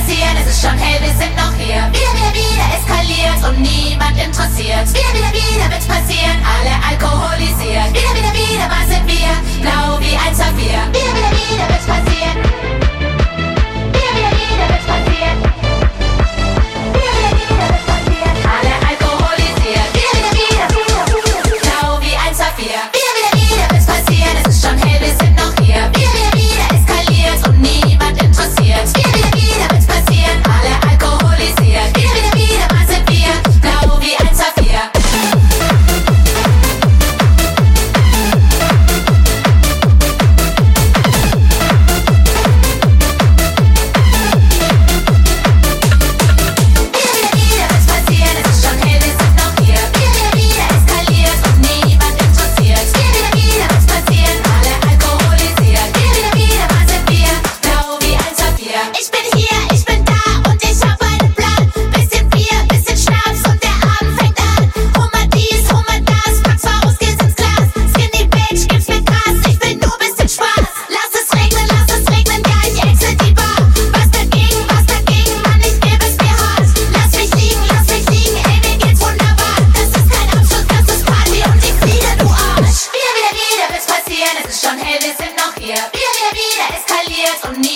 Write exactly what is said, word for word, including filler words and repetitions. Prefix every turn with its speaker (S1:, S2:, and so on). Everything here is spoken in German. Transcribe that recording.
S1: passieren, es ist schon hell, wir sind noch hier. Wieder, wieder, wieder eskaliert und niemand interessiert. Wieder, wieder, wieder wird's passieren, alle alkoholisiert. Wieder, wieder, wieder, was sind wir? Blau wie ein Saphir. Wieder, wieder, wieder wird's passieren. Wieder, wieder, wieder wird's passieren. Wieder, wieder, wieder wird's passieren, alle alkoholisiert. Wieder, wieder, wieder, blau wie ein Saphir. Wieder, wieder, wieder wird's passieren, es ist schon hell, wir sind noch hier. Wieder, wieder, wieder eskaliert und niemand interessiert. Wieder, wieder, wieder wird's passieren, alle alkoholisiert. Wieder, wieder, wieder, was sind wir? Blau wie ein Saphir. Es ist schon hell, wir sind noch hier. Wieder, wieder, wieder eskaliert und nie